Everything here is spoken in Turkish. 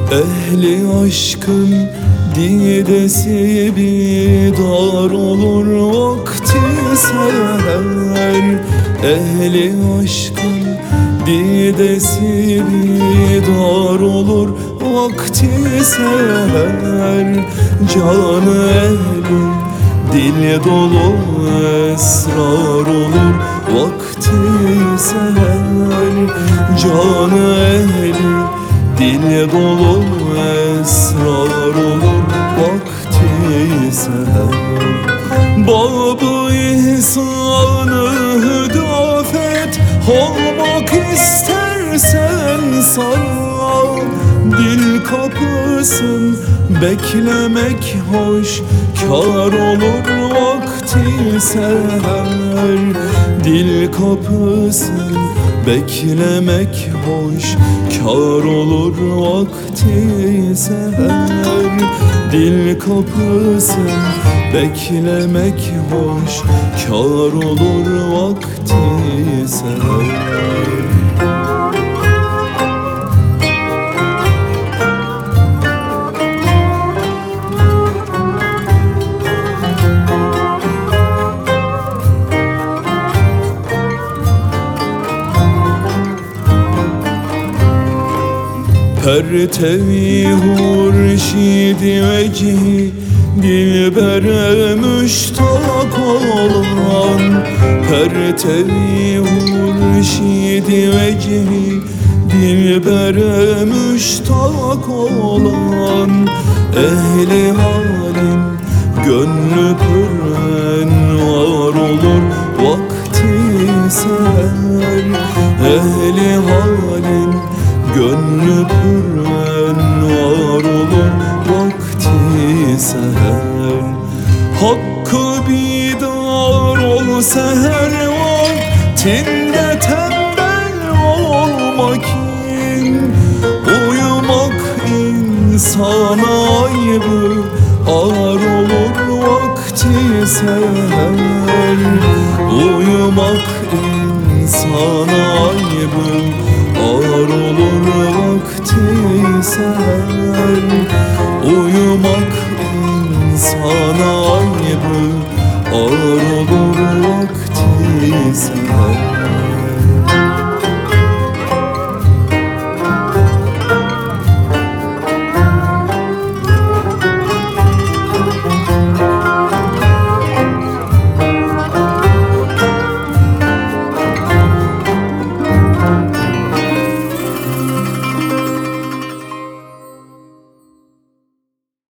Ehli aşkın didesi bidar olur vakti seher. Ehli aşkın didesi bidar olur vakti seher. Canı ehlin dil dolu esrar olur vakti seher. Canı ehlin dil dolu esrar olur vakti seher. Bab-ı ihsanı hüdafet olmak istersen sağ. Dil kapısın beklemek hoş, kâr olur vakti seher. Dil kapısın beklemek hoş, kâr olur vakti seher. Dil kapısın beklemek hoş, kâr olur vakti seher. Pertevi hurşidi vecihi dilbere müştak olan. Pertevi hurşidi vecihi dilbere müştak olan. Ehli halin gönlü pürrenvar olur vakti seher. Ehli halin gönlü pürrenvar olur vakti seher. Hakkı bidar ol seher vaktinde, tembel olma kim. Uyumak insana aybı, ağır olur vakti seher. Uyumak insana aybı, ağır olur vakti seher. Uyumak insana aybı, ağır olur vakti seher.